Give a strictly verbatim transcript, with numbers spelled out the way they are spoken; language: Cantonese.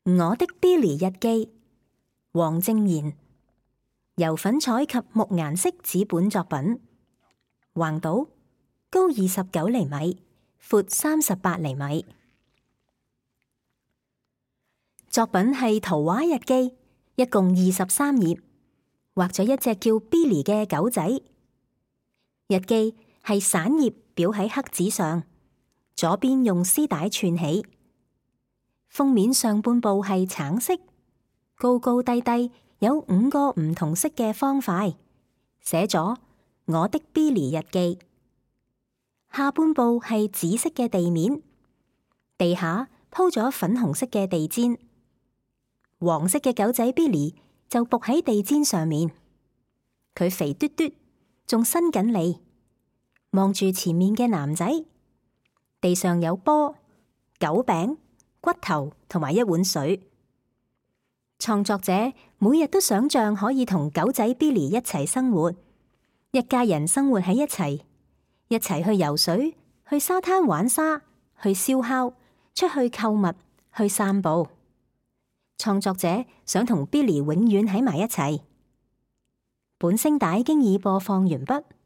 我的 Billy 日記，黃正賢，由粉彩及木顏色紙本作品，橫島，高二十九厘米，闊三十八厘米。作品係圖畫日記，一共二十三頁，畫咗一隻叫 Billy 嘅狗仔。日記係散頁裱喺黑紙上，左邊用絲帶串起。封面上半部係橙色，高高低低有五個唔同色嘅方塊，寫咗我的 Billy 日記。下半部係紫色嘅地面，地下鋪咗粉紅色嘅地氈，黃色嘅狗仔 Billy 就伏喺地氈上面，佢肥嘟嘟，仲伸緊脷，望住前面嘅男仔。地上有波、狗餅、骨頭同埋一碗水。創作者每日都想象可以同狗仔 Billy 一齊生活，一家人生活喺一齊，一齊去游水、去沙灘玩沙、去燒烤、出去購物、去散步。創作者想同 Billy 永遠喺埋一齊。本聲帶經已播放完畢。